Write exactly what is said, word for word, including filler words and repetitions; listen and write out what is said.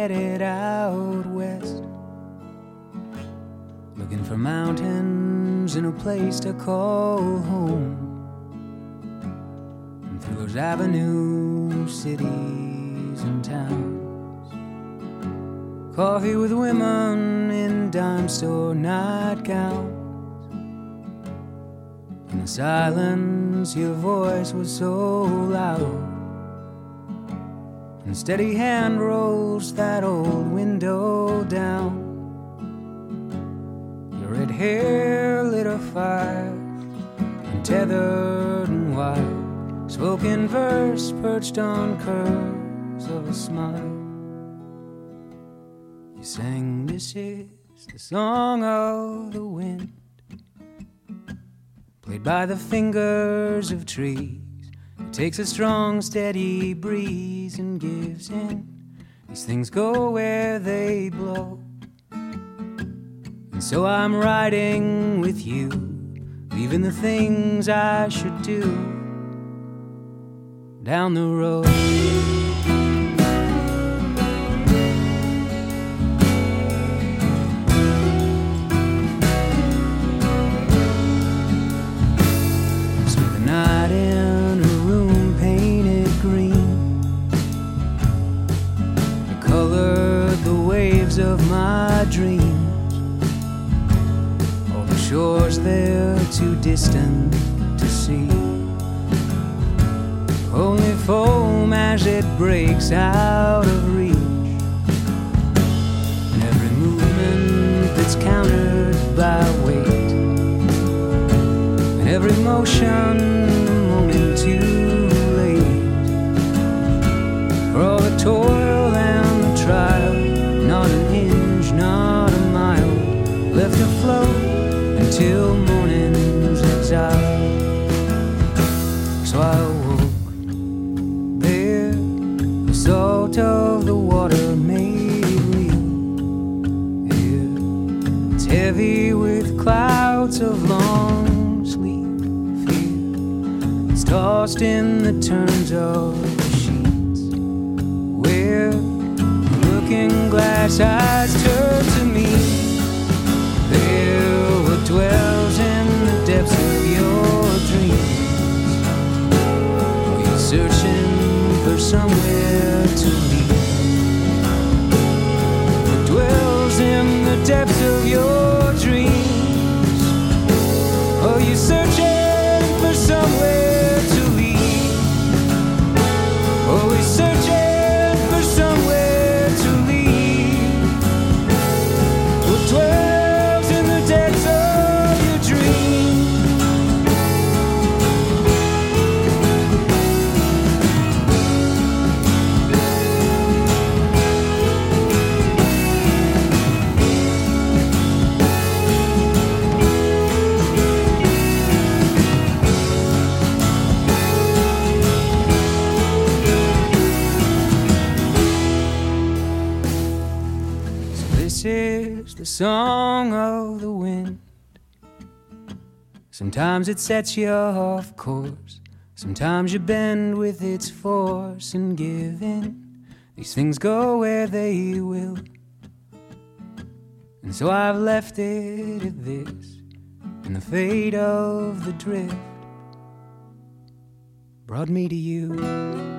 headed out west, looking for mountains and a place to call home. And through those avenues, cities and towns, coffee with women in dime store nightgowns. In the silence, your voice was so loud, and steady hand rolls that old window down. Your red hair lit a fire, untethered and wild, spoken verse perched on curves of a smile. You sang, "This is the song of the wind," played by the fingers of trees. It takes a strong, steady breeze and gives in. These things go where they blow. And so I'm riding with you, leaving the things I should do down the road. Night in a room painted green, it colored the waves of my dreams. All the shores there too distant to see, only foam as it breaks out of reach. And every movement that's countered by weight, and every motion too late, for all the toil and the trial, not an inch, not a mile left to float until morning's exile. So I awoke there, the salt of the water made real. Yeah, it's heavy with clouds of long tossed in the turns of the sheets, where the looking glass eyes turn to me. There what dwells in the depths of your dreams. Are you searching for somewhere to lead? What dwells in the depths of your dreams? Are you searching for somewhere? Always searching for somewhere to lead. What dwells in the depths of your dream? This is the song of the wind. Sometimes it sets you off course, sometimes you bend with its force and give in. These things go where they will, and so I've left it at this. And the fate of the drift brought me to you.